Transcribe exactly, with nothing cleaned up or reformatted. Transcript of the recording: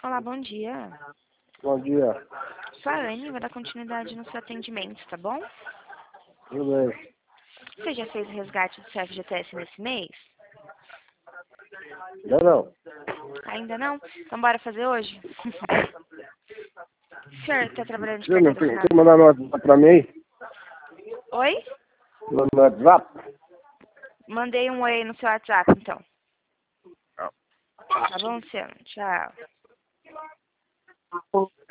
Olá, bom dia. Bom dia. Sou a Anne, vou dar continuidade no seu atendimento, tá bom? Tudo bem? Você já fez o resgate do seu F G T S nesse mês? Não, não. Ainda não? Então bora fazer hoje? O senhor está trabalhando de Você não carteira tem, assinada? quer mandar no WhatsApp pra mim aí? Oi? No no WhatsApp? Mandei um oi aí no seu WhatsApp, então. Não. Tá bom, Luciano? Tchau.